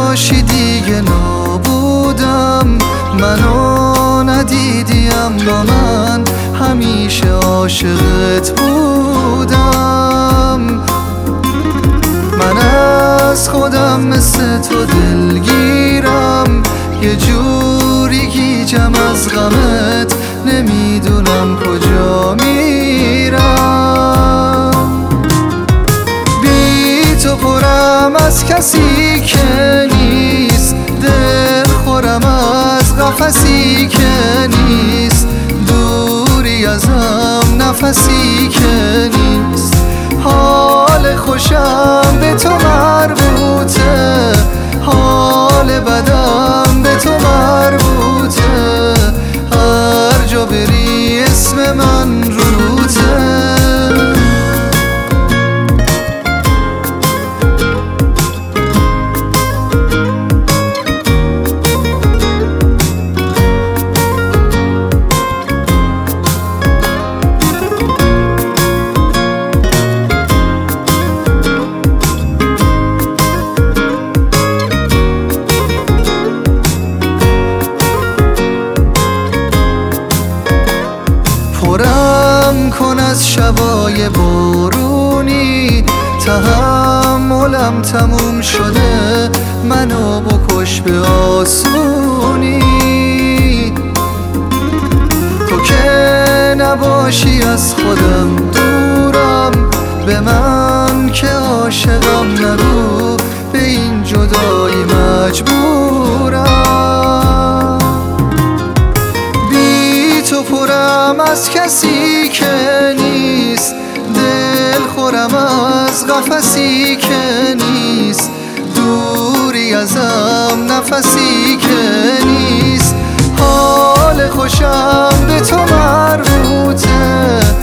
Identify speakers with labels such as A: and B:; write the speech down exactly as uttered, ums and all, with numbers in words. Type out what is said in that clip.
A: نباشی دیگه نابودم، منو ندیدی اما من همیشه عاشقت بودم. من از خودم مثل تو دلگیرم، یه جوری گیجم از غمت، نمیدونم کجا میرم. بی تو پرم از کسی که نیست، دل خورم از قفسی که نیست، دوری ازم نفسی که نیست. حال خوشم به تو مربوطه، حال بدم به تو مربوطه، هر جا بری اسم من روته. پرم کن از شبای بارونی، تحملم تموم شده، منو بکش به آسونی. تو که نباشی از خودم دورم، به من که عاشقم نگو، به این جدایی مجبورم. تو پرم از کسی که نیست، دل خورم از قفسی که نیست، دوری ازم نفسی که نیست. حال خوشم به تو مربوطه،